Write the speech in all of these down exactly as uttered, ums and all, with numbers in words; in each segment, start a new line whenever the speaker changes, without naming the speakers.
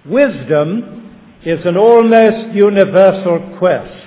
Wisdom is an almost universal quest.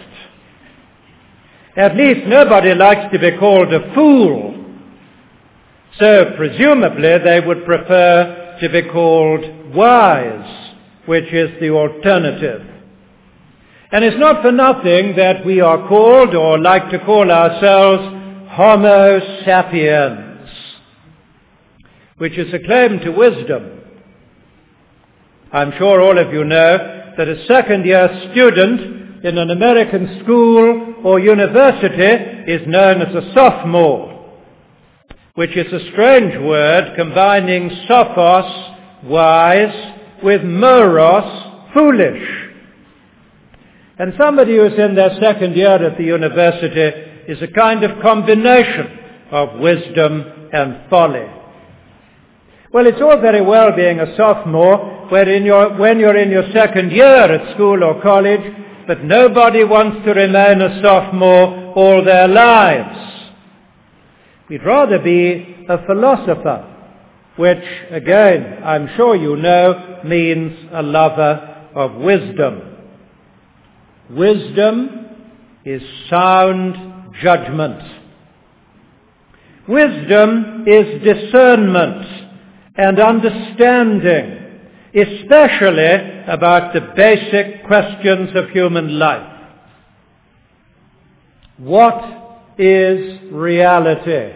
At least nobody likes to be called a fool. So presumably they would prefer to be called wise, which is the alternative. And it's not for nothing that we are called, or like to call ourselves, Homo sapiens, which is a claim to wisdom. I'm sure all of you know that a second-year student in an American school or university is known as a sophomore, which is a strange word combining sophos, wise, with moros, foolish. And somebody who's in their second year at the university is a kind of combination of wisdom and folly. Well, it's all very well being a sophomore when, in your, when you're in your second year at school or college, but nobody wants to remain a sophomore all their lives. We'd rather be a philosopher, which, again, I'm sure you know, means a lover of wisdom. Wisdom is sound judgment. Wisdom is discernment and understanding, especially about the basic questions of human life. What is reality?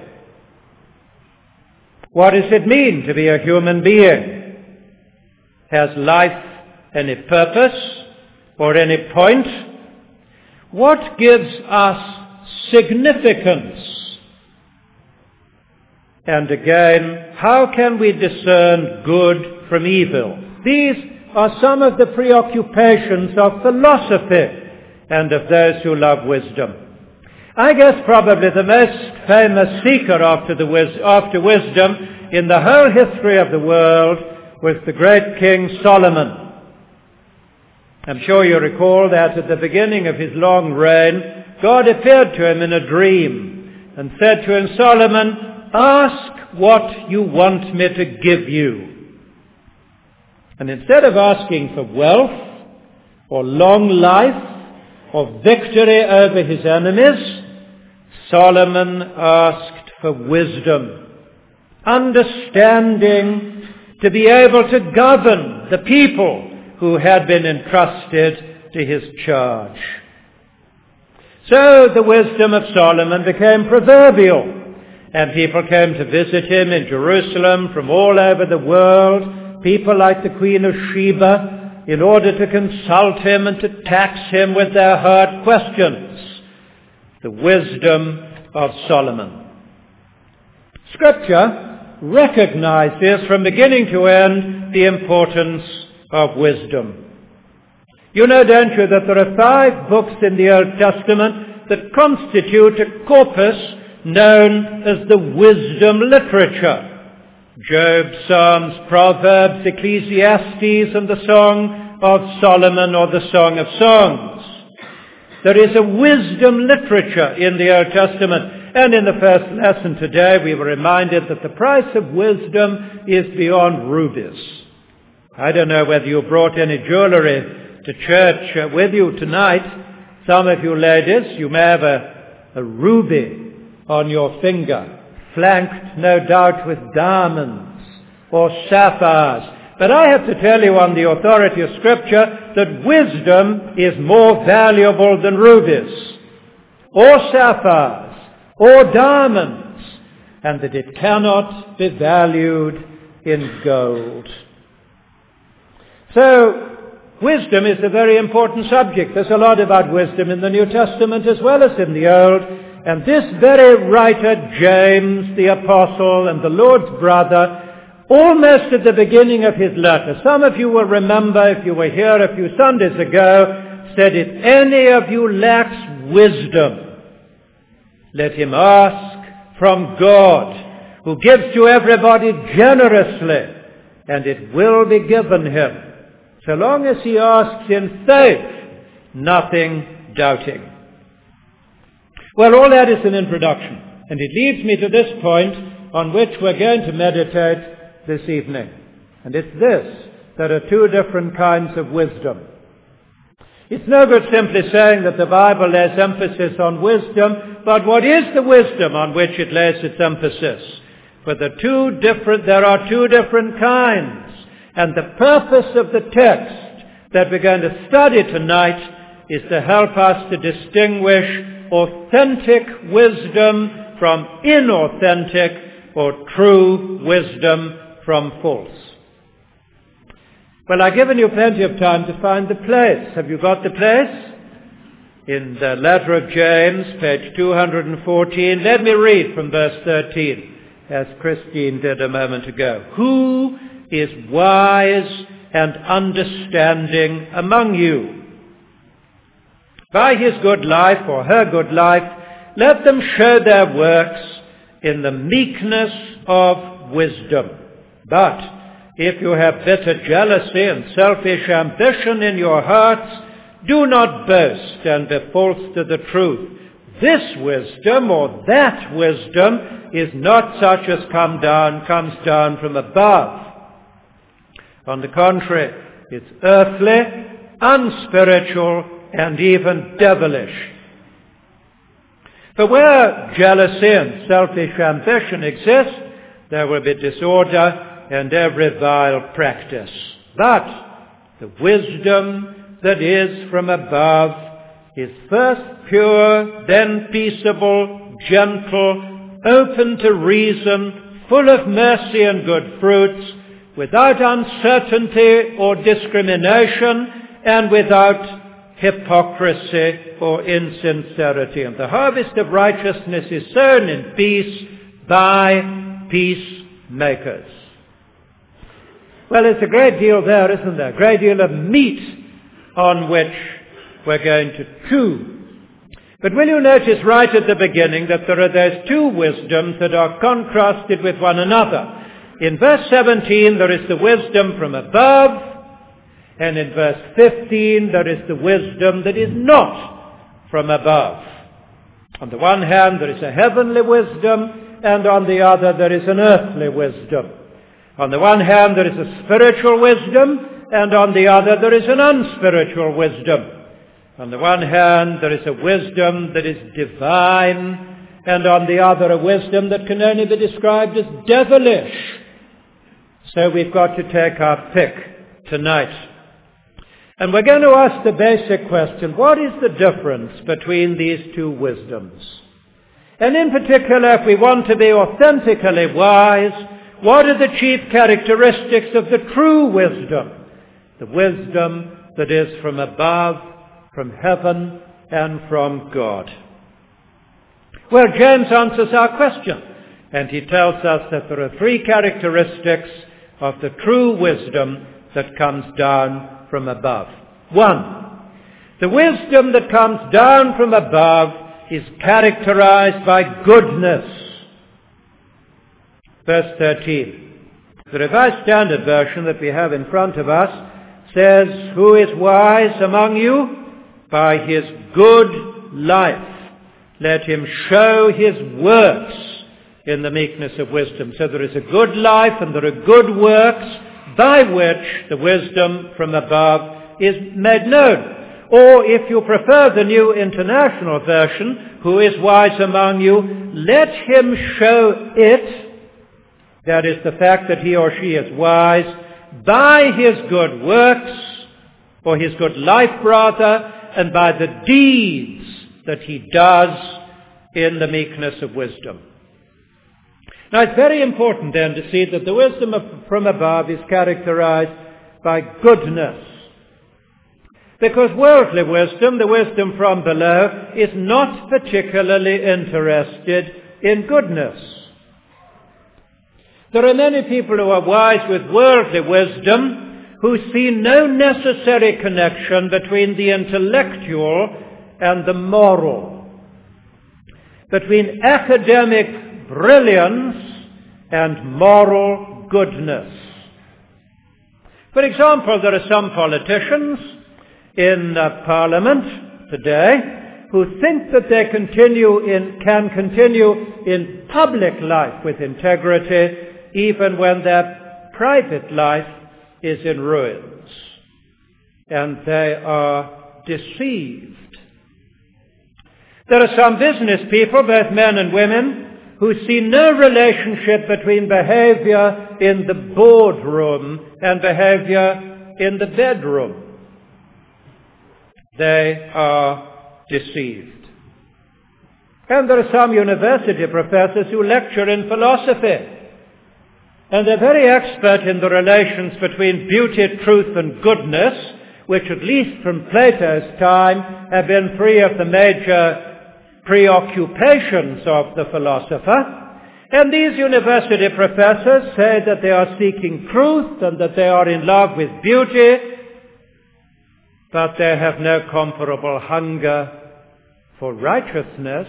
What does it mean to be a human being? Has life any purpose or any point? What gives us significance? And again, how can we discern good from evil? These are some of the preoccupations of philosophy and of those who love wisdom. I guess probably the most famous seeker after, the wis- after wisdom in the whole history of the world was the great King Solomon. I'm sure you recall that at the beginning of his long reign, God appeared to him in a dream and said to him, Solomon, ask what you want me to give you. And instead of asking for wealth or long life or victory over his enemies, Solomon asked for wisdom, understanding to be able to govern the people who had been entrusted to his charge. So the wisdom of Solomon became proverbial, and people came to visit him in Jerusalem from all over the world, people like the Queen of Sheba, in order to consult him and to tax him with their hard questions. The wisdom of Solomon. Scripture recognizes from beginning to end the importance of wisdom. You know, don't you, that there are five books in the Old Testament that constitute a corpus known as the wisdom literature. Job, Psalms, Proverbs, Ecclesiastes, and the Song of Solomon, or the Song of Songs. There is a wisdom literature in the Old Testament. And in the first lesson today, we were reminded that the price of wisdom is beyond rubies. I don't know whether you brought any jewelry to church uh, with you tonight. Some of you ladies, you may have a, a ruby on your finger, flanked no doubt with diamonds or sapphires. But I have to tell you on the authority of Scripture that wisdom is more valuable than rubies or sapphires or diamonds, and that it cannot be valued in gold. So, wisdom is a very important subject. There's a lot about wisdom in the New Testament as well as in the Old. And this very writer, James, the apostle and the Lord's brother, almost at the beginning of his letter, some of you will remember, if you were here a few Sundays ago, said, if any of you lacks wisdom, let him ask from God, who gives to everybody generously, and it will be given him. So long as he asks in faith, nothing doubting. Well, all that is an introduction, and it leads me to this point on which we're going to meditate this evening. And it's this, there are two different kinds of wisdom. It's no good simply saying that the Bible lays emphasis on wisdom, but what is the wisdom on which it lays its emphasis? For the two different, there are two different kinds. And the purpose of the text that we're going to study tonight is to help us to distinguish authentic wisdom from inauthentic or true wisdom from false. Well, I've given you plenty of time to find the place. Have you got the place? In the letter of James, page two hundred fourteen, let me read from verse thirteen, as Christine did a moment ago. Who is wise and understanding among you? By his good life or her good life, let them show their works in the meekness of wisdom. But if you have bitter jealousy and selfish ambition in your hearts, do not boast and be false to the truth. This wisdom or that wisdom is not such as come down, comes down from above. On the contrary, it's earthly, unspiritual, and even devilish. For where jealousy and selfish ambition exist, there will be disorder and every vile practice. But the wisdom that is from above is first pure, then peaceable, gentle, open to reason, full of mercy and good fruits, without uncertainty or discrimination, and without hypocrisy or insincerity. And the harvest of righteousness is sown in peace by peacemakers. Well, there's a great deal there, isn't there? A great deal of meat on which we're going to chew. But will you notice right at the beginning that there are those two wisdoms that are contrasted with one another? In verse seventeen, there is the wisdom from above, and in verse fifteen, there is the wisdom that is not from above. On the one hand, there is a heavenly wisdom, and on the other, there is an earthly wisdom. On the one hand, there is a spiritual wisdom, and on the other, there is an unspiritual wisdom. On the one hand, there is a wisdom that is divine, and on the other, a wisdom that can only be described as devilish. So we've got to take our pick tonight. And we're going to ask the basic question, what is the difference between these two wisdoms? And in particular, if we want to be authentically wise, what are the chief characteristics of the true wisdom? The wisdom that is from above, from heaven, and from God. Well, James answers our question, and he tells us that there are three characteristics of the true wisdom that comes down from above. One, the wisdom that comes down from above is characterized by goodness. Verse thirteen. The Revised Standard Version that we have in front of us says, who is wise among you? By his good life, let him show his works in the meekness of wisdom. So there is a good life and there are good works by which the wisdom from above is made known. Or if you prefer the New International Version, who is wise among you, let him show it, that is the fact that he or she is wise, by his good works, or his good life rather, and by the deeds that he does in the meekness of wisdom. Now it's very important then to see that the wisdom of, from above is characterized by goodness. Because worldly wisdom, the wisdom from below, is not particularly interested in goodness. There are many people who are wise with worldly wisdom who see no necessary connection between the intellectual and the moral, between academic brilliance and moral goodness. For example, there are some politicians in uh, Parliament today who think that they continue in, can continue in public life with integrity even when their private life is in ruins, and they are deceived. There are some business people, both men and women, who see no relationship between behavior in the boardroom and behavior in the bedroom. They are deceived. And there are some university professors who lecture in philosophy, and they're very expert in the relations between beauty, truth, and goodness, which at least from Plato's time have been three of the major preoccupations of the philosopher. And these university professors say that they are seeking truth and that they are in love with beauty, but they have no comparable hunger for righteousness.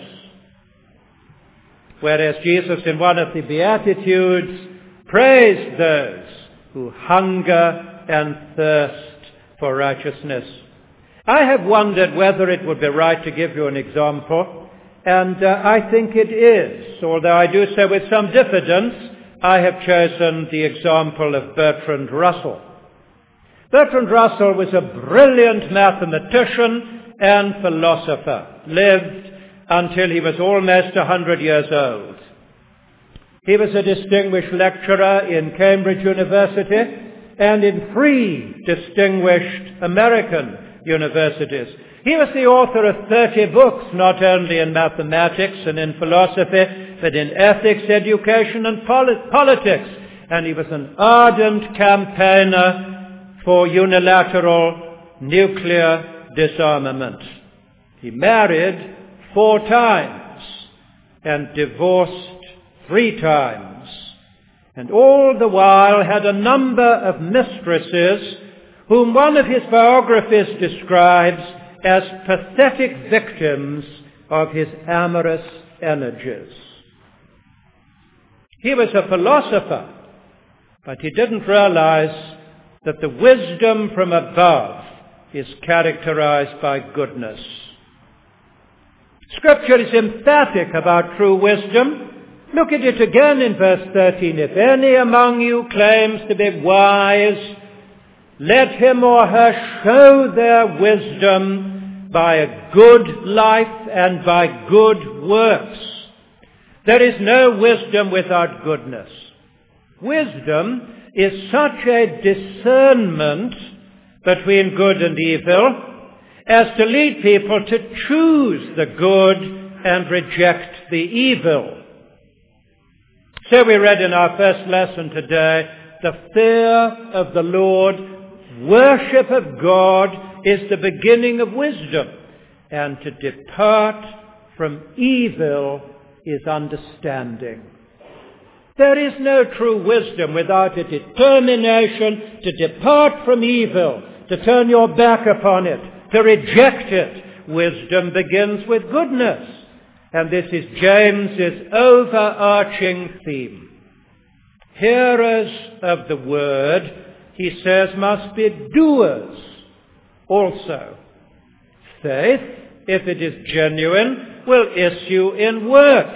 Whereas Jesus in one of the Beatitudes praised those who hunger and thirst for righteousness. I have wondered whether it would be right to give you an example, and uh, I think it is. Although I do so with some diffidence, I have chosen the example of Bertrand Russell. Bertrand Russell was a brilliant mathematician and philosopher, lived until he was almost a hundred years old. He was a distinguished lecturer in Cambridge University and in three distinguished American universities. He was the author of thirty books, not only in mathematics and in philosophy, but in ethics, education, and polit- politics. And he was an ardent campaigner for unilateral nuclear disarmament. He married four times and divorced three times, and all the while had a number of mistresses whom one of his biographies describes as pathetic victims of his amorous energies. He was a philosopher, but he didn't realize that the wisdom from above is characterized by goodness. Scripture is emphatic about true wisdom. Look at it again in verse thirteen. If any among you claims to be wise, let him or her show their wisdom by a good life and by good works. There is no wisdom without goodness. Wisdom is such a discernment between good and evil as to lead people to choose the good and reject the evil. So we read in our first lesson today, the fear of the Lord, worship of God, is the beginning of wisdom, and to depart from evil is understanding. There is no true wisdom without a determination to depart from evil, to turn your back upon it, to reject it. Wisdom begins with goodness. And this is James's overarching theme. Hearers of the word, he says, must be doers also. Faith, if it is genuine, will issue in works.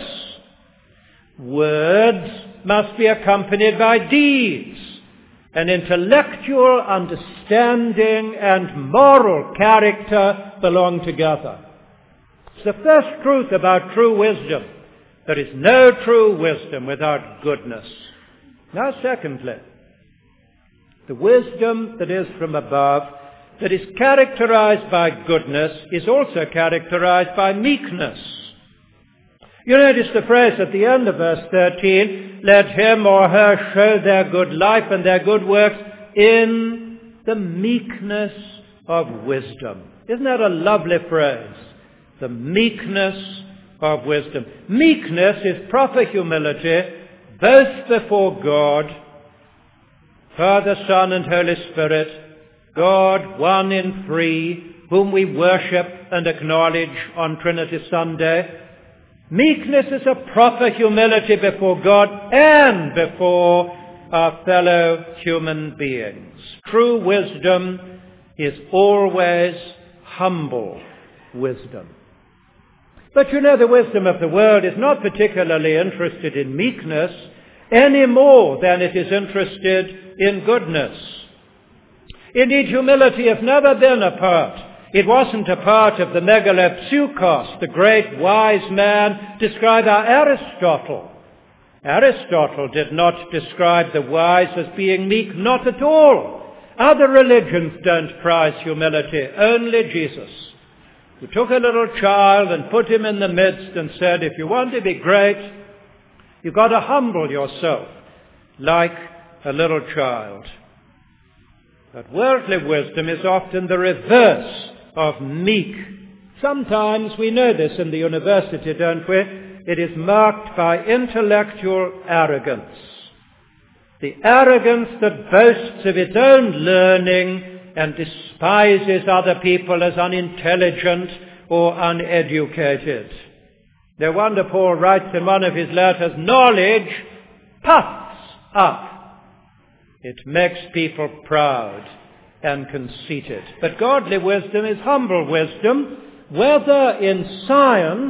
Words must be accompanied by deeds. And intellectual understanding and moral character belong together. It's the first truth about true wisdom. There is no true wisdom without goodness. Now, secondly, the wisdom that is from above, that is characterized by goodness, is also characterized by meekness. You notice the phrase at the end of verse thirteen, let him or her show their good life and their good works in the meekness of wisdom. Isn't that a lovely phrase? The meekness of wisdom. Meekness is proper humility, both before God, Father, Son, and Holy Spirit, God, one in three, whom we worship and acknowledge on Trinity Sunday. Meekness is a proper humility before God and before our fellow human beings. True wisdom is always humble wisdom. But you know, the wisdom of the world is not particularly interested in meekness any more than it is interested in goodness. Indeed, humility has never been a part. It wasn't a part of the megalopsukos, the great wise man described by Aristotle. Aristotle did not describe the wise as being meek, not at all. Other religions don't prize humility, only Jesus, who took a little child and put him in the midst and said, if you want to be great, you've got to humble yourself like a little child. But worldly wisdom is often the reverse of meek. Sometimes, we know this in the university, don't we? It is marked by intellectual arrogance. The arrogance that boasts of its own learning and despises other people as unintelligent or uneducated. No wonder Paul writes in one of his letters, knowledge puffs up. It makes people proud and conceited. But godly wisdom is humble wisdom, whether in science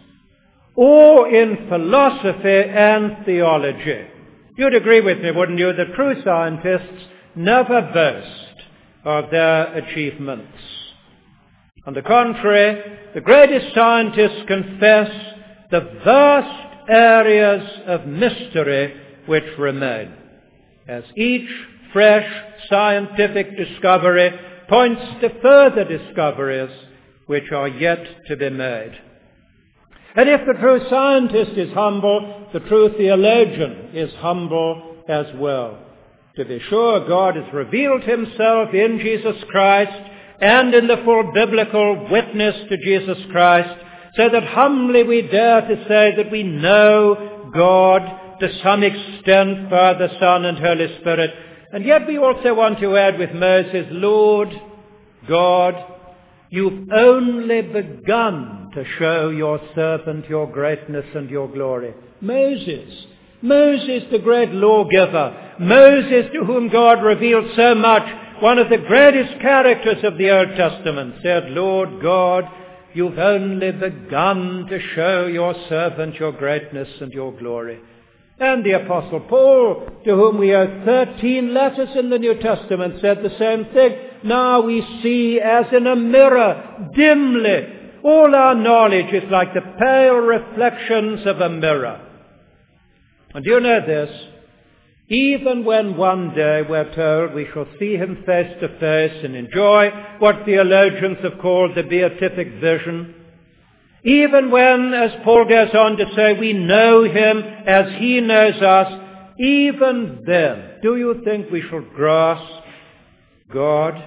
or in philosophy and theology. You'd agree with me, wouldn't you, that true scientists never boast of their achievements. On the contrary, the greatest scientists confess the vast areas of mystery which remain, as each fresh scientific discovery points to further discoveries which are yet to be made. And if the true scientist is humble, the true theologian is humble as well. To be sure, God has revealed himself in Jesus Christ and in the full biblical witness to Jesus Christ, so that humbly we dare to say that we know God to some extent, Father, Son, and Holy Spirit. And yet we also want to add with Moses, Lord God, you've only begun to show your servant your greatness and your glory. Moses, Moses the great lawgiver, Moses to whom God revealed so much, one of the greatest characters of the Old Testament, said, Lord God, you've only begun to show your servant your greatness and your glory. And the Apostle Paul, to whom we owe thirteen letters in the New Testament, said the same thing. Now we see as in a mirror, dimly. All our knowledge is like the pale reflections of a mirror. And you know this, even when one day we're told we shall see him face to face and enjoy what theologians have called the beatific vision, even when, as Paul goes on to say, we know him as he knows us, even then, do you think we shall grasp God?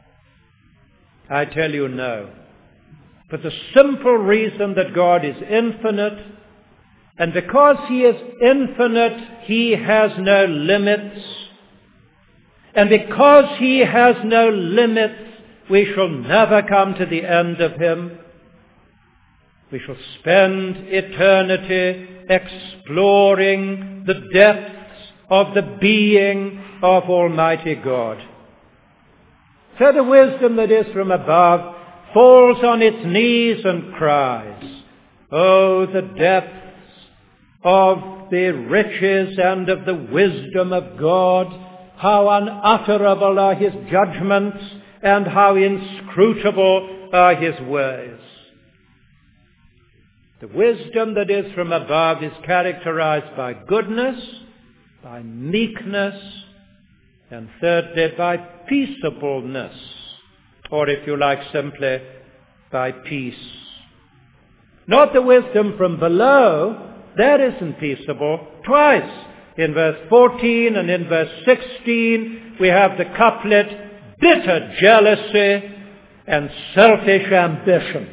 I tell you no. For the simple reason that God is infinite, and because he is infinite, he has no limits. And because he has no limits, we shall never come to the end of him. We shall spend eternity exploring the depths of the being of Almighty God. So the wisdom that is from above falls on its knees and cries, oh, the depths of the riches and of the wisdom of God, how unutterable are his judgments and how inscrutable are his ways. The wisdom that is from above is characterized by goodness, by meekness, and thirdly, by peaceableness, or if you like, simply by peace. Not the wisdom from below, that isn't peaceable. Twice, in verse fourteen and in verse sixteen, we have the couplet, bitter jealousy and selfish ambition.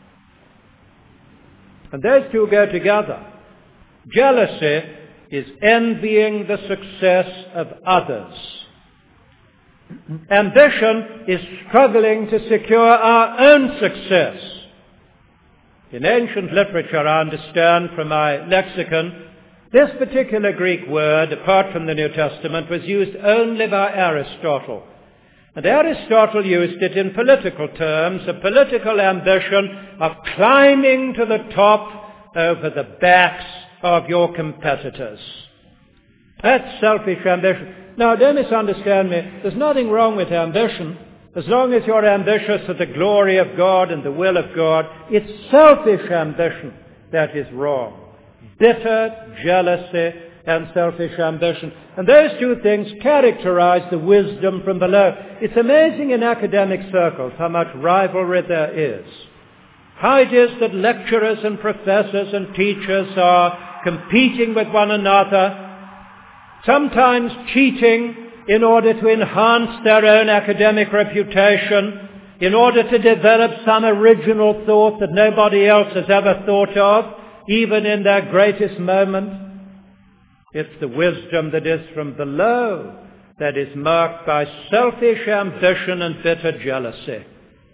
And those two go together. Jealousy is envying the success of others. Ambition is struggling to secure our own success. In ancient literature, I understand from my lexicon, this particular Greek word, apart from the New Testament, was used only by Aristotle. And Aristotle used it in political terms, a political ambition of climbing to the top over the backs of your competitors. That's selfish ambition. Now, don't misunderstand me. There's nothing wrong with ambition. As long as you're ambitious for the glory of God and the will of God, it's selfish ambition that is wrong. Bitter jealousy and selfish ambition. And those two things characterize the wisdom from below. It's amazing in academic circles how much rivalry there is. How it is that lecturers and professors and teachers are competing with one another, sometimes cheating in order to enhance their own academic reputation, in order to develop some original thought that nobody else has ever thought of, even in their greatest moment. It's the wisdom that is from below that is marked by selfish ambition and bitter jealousy.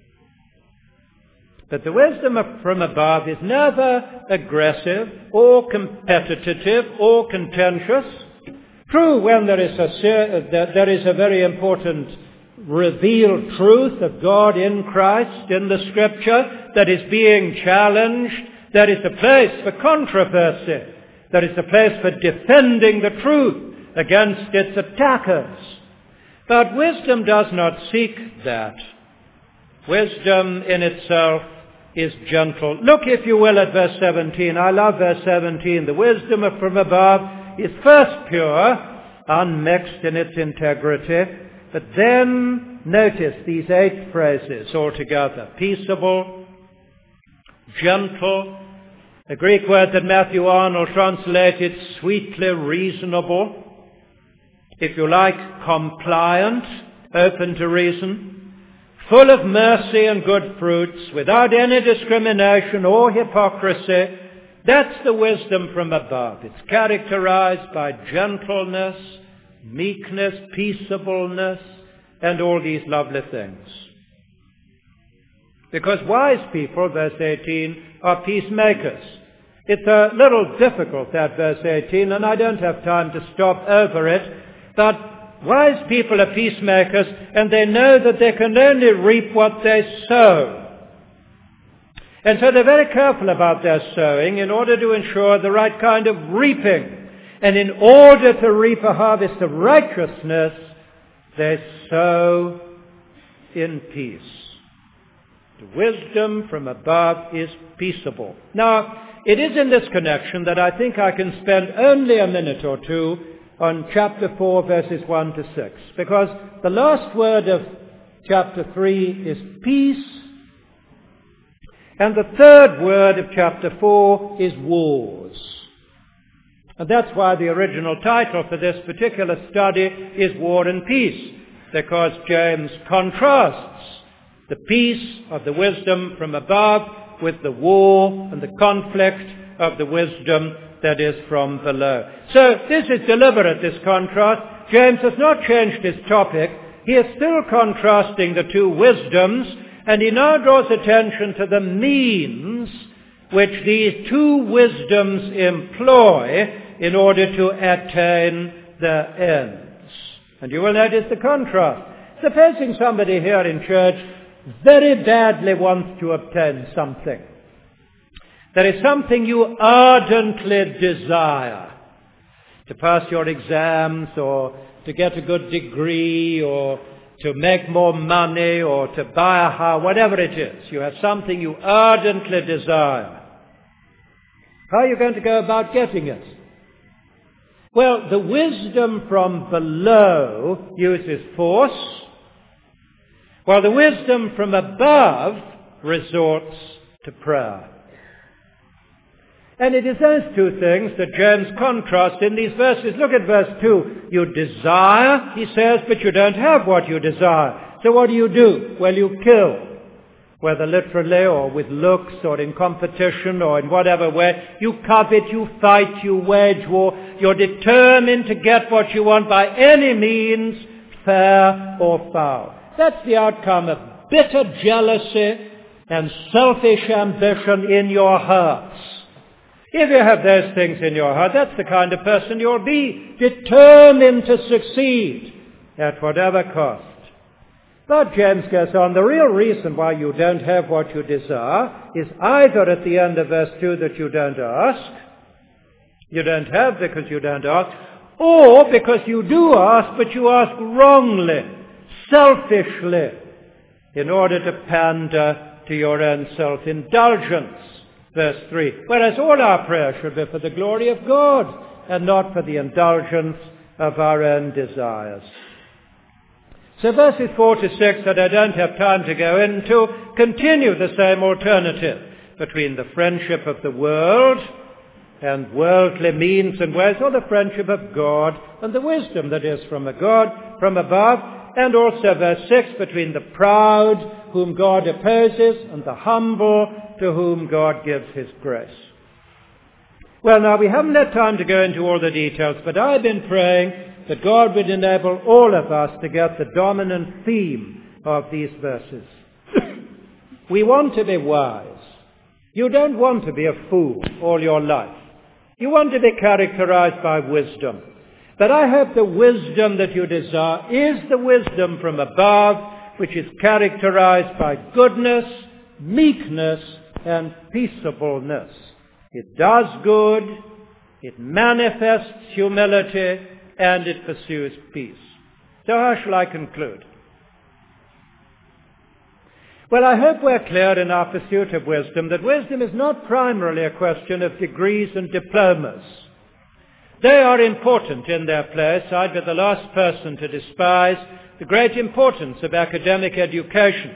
But the wisdom from above is never aggressive or competitive or contentious. True, when there is a, there is a very important revealed truth of God in Christ, in the Scripture, that is being challenged, there is a place for controversy. There is a place for defending the truth against its attackers. But wisdom does not seek that. Wisdom in itself is gentle. Look, if you will, at verse seventeen. I love verse seventeen. The wisdom from above is first pure, unmixed in its integrity, but then notice these eight phrases altogether. Peaceable, gentle, the Greek word that Matthew Arnold translated sweetly reasonable, if you like, compliant, open to reason, full of mercy and good fruits, without any discrimination or hypocrisy. That's the wisdom from above. It's characterized by gentleness, meekness, peaceableness, and all these lovely things. Because wise people, verse eighteen, are peacemakers. It's a little difficult, that verse eighteen, and I don't have time to stop over it, but wise people are peacemakers, and they know that they can only reap what they sow. And so they're very careful about their sowing in order to ensure the right kind of reaping. And in order to reap a harvest of righteousness, they sow in peace. The wisdom from above is peaceable. Now, it is in this connection that I think I can spend only a minute or two on chapter four, verses one to six, because the last word of chapter three is peace, and the third word of chapter four is wars. And that's why the original title for this particular study is War and Peace, because James contrasts the peace of the wisdom from above with the war and the conflict of the wisdom that is from below. So this is deliberate, this contrast. James has not changed his topic. He is still contrasting the two wisdoms, and he now draws attention to the means which these two wisdoms employ in order to attain their ends. And you will notice the contrast. Supposing somebody here in church very badly wants to obtain something. There is something you ardently desire, to pass your exams, or to get a good degree, or to make more money, or to buy a house, whatever it is. You have something you ardently desire. How are you going to go about getting it? Well, the wisdom from below uses force, while the wisdom from above resorts to prayer. And it is those two things that James contrasts in these verses. Look at verse two. You desire, he says, but you don't have what you desire. So what do you do? Well, you kill. Whether literally or with looks or in competition or in whatever way. You covet, you fight, you wage war. You're determined to get what you want by any means, fair or foul. That's the outcome of bitter jealousy and selfish ambition in your hearts. If you have those things in your heart, that's the kind of person you'll be, determined to succeed at whatever cost. But James goes on, the real reason why you don't have what you desire is either at the end of verse two that you don't ask, you don't have because you don't ask, Or because you do ask, but you ask wrongly, selfishly, in order to pander to your own self-indulgence. Verse three. Whereas all our prayer should be for the glory of God and not for the indulgence of our own desires. So verses four to six, that I don't have time to go into, continue the same alternative between the friendship of the world and worldly means and ways, or the friendship of God and the wisdom that is from a God from above, and also verse six, between the proud, whom God opposes, and the humble, to whom God gives his grace. Well, now, we haven't had time to go into all the details, but I've been praying that God would enable all of us to get the dominant theme of these verses. We want to be wise. You don't want to be a fool all your life. You want to be characterized by wisdom. But I hope the wisdom that you desire is the wisdom from above, which is characterized by goodness, meekness, and peaceableness. It does good, it manifests humility, and it pursues peace. So how shall I conclude? Well, I hope we're clear in our pursuit of wisdom that wisdom is not primarily a question of degrees and diplomas. They are important in their place. I'd be the last person to despise the great importance of academic education.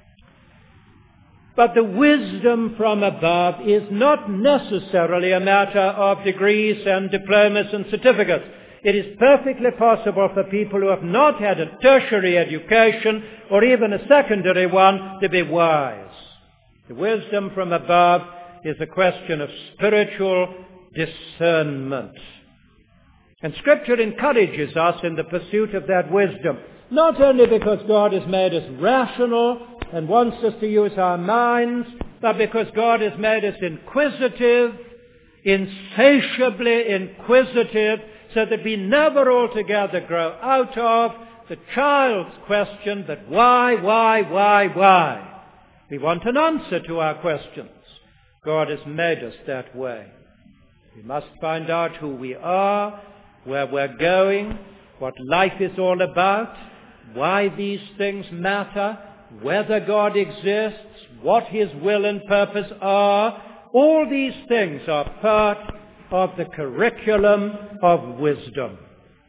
But the wisdom from above is not necessarily a matter of degrees and diplomas and certificates. It is perfectly possible for people who have not had a tertiary education or even a secondary one to be wise. The wisdom from above is a question of spiritual discernment. And Scripture encourages us in the pursuit of that wisdom, not only because God has made us rational and wants us to use our minds, but because God has made us inquisitive, insatiably inquisitive, so that we never altogether grow out of the child's question that why, why, why, why? We want an answer to our questions. God has made us that way. We must find out who we are, where we're going, what life is all about, why these things matter, whether God exists, what his will and purpose are. All these things are part of the curriculum of wisdom.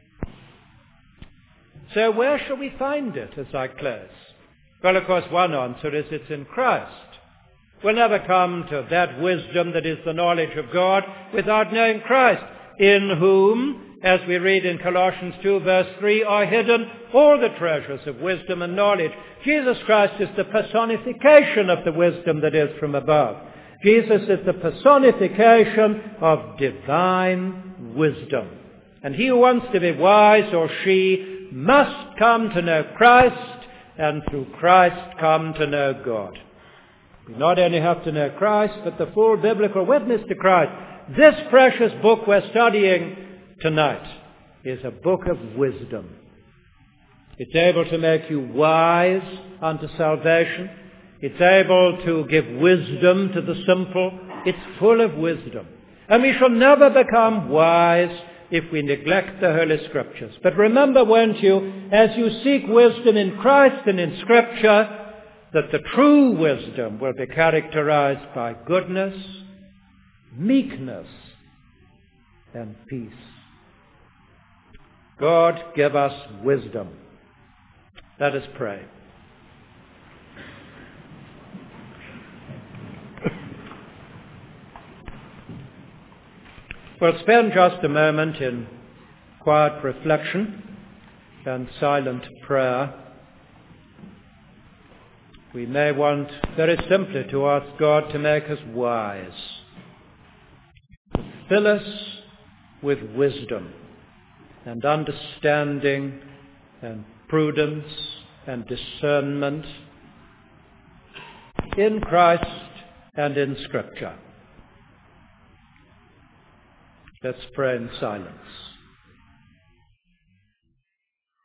So where shall we find it as I close? Well, of course, one answer is it's in Christ. We'll never come to that wisdom that is the knowledge of God without knowing Christ, in whom, as we read in Colossians two, verse three, are hidden all the treasures of wisdom and knowledge. Jesus Christ is the personification of the wisdom that is from above. Jesus is the personification of divine wisdom. And he who wants to be wise, or she, must come to know Christ, and through Christ come to know God. We not only have to know Christ, but the full biblical witness to Christ. This precious book we're studying tonight is a book of wisdom. It's able to make you wise unto salvation. It's able to give wisdom to the simple. It's full of wisdom. And we shall never become wise if we neglect the Holy Scriptures. But remember, won't you, as you seek wisdom in Christ and in Scripture, that the true wisdom will be characterized by goodness, meekness, and peace. God, give us wisdom. Let us pray. We'll spend just a moment in quiet reflection and silent prayer. We may want very simply to ask God to make us wise, to fill us with wisdom and understanding and prudence and discernment in Christ and in Scripture. Let's pray in silence.